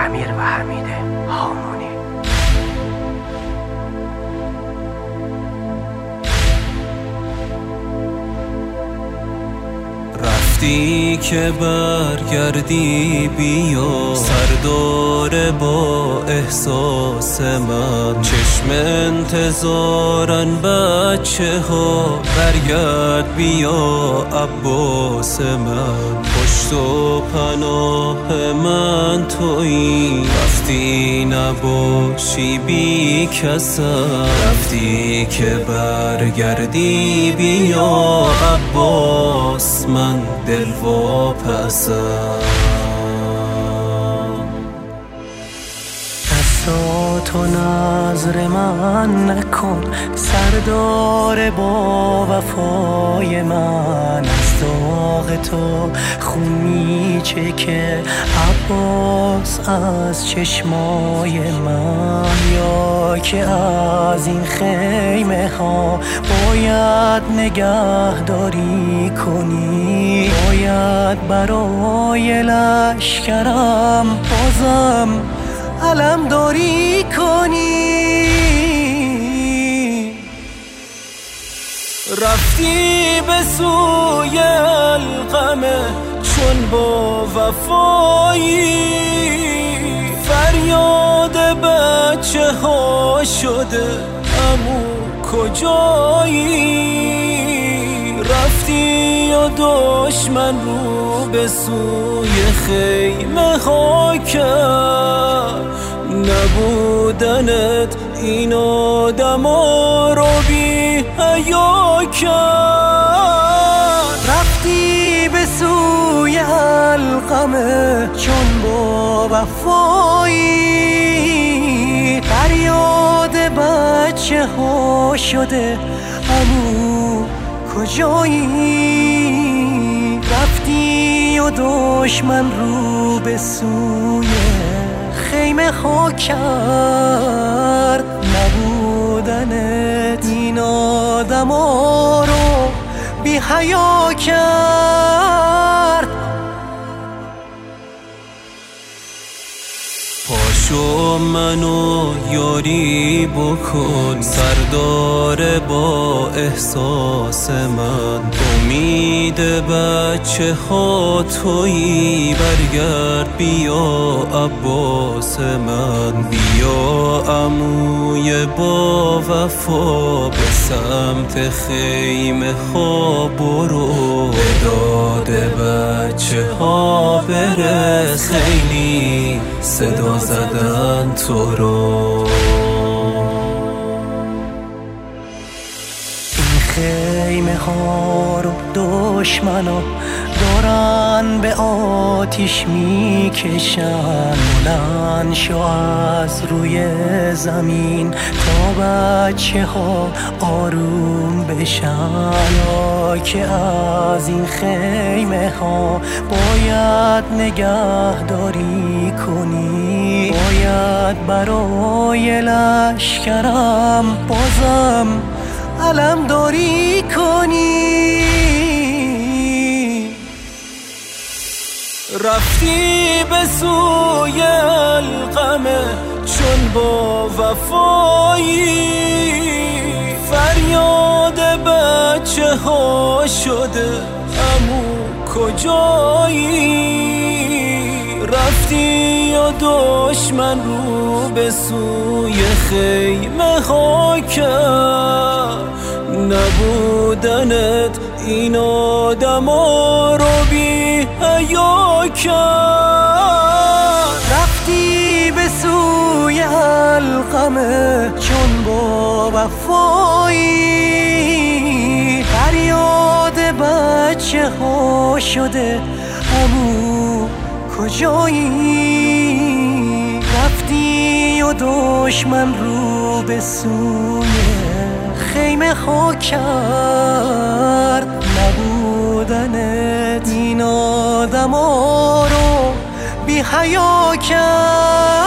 امیر و حمید هامونی. رفتی که برگردی بیا، سردار با احساس من. چشم انتظارن بچه ها، برگرد بیا عباس من. پشت و پناه من تویی، وقتی نباشی بی کسم. رفتی که برگردی بیا عباس من، دل و پسم. دستاتو نظر من نکن، سردار با وفای من. از داغ تو خون میچکه عباس از چشمای من. یا که از این خیمه ها باید نگهداری کنی، باید برای لشکرم بازم علم داری کنی. رفتی به سوی القمه چون با وفایی، فریاد بچه ها شده عمو کجایی. رفتی و دشمن رو به سوی خیمه ها کرد، نبودنت این آدما رو بی حیا کرد. رفتی به سوی القمه چون با وفایی، فریاد بچه ها شده عمو کجایی. رفتی و دشمن رو به سوی خیمه ها کرد، نبودنت این آدما رو بی حیا کرد. پاشو منو یاری بکن، سردار با احساس من. امید بچه ها تویی، برگرد بیا عباس من. بیا عموی با وفا، به سمت خیمه ها برو. به داد بچه ها برس، خیلی صدا زدن تو رو. این خیمه ها رو دشمنا دارن به آتیش میکشن. بلند شو از روی زمین تا بچه ها آروم بشن. یا که از این خیمه ها باید نگهداری کنی، باید برای لشکرم بازم علم داری کنی. رفتی به سوی القمه چون با وفایی، فریاد بچه ها شده عمو کجایی. رفتی و دشمن رو به سوی خیمه ها کرد، نبودنت این آدما رو بی حیا کرد. رفتی به سوی القمه چون با وفایی، فریاد بچه ها شده عمو کجایی. رفتی و دشمن رو به سوی خیمه ها کرد، نبودنت این آدما رو بی حیا کرد.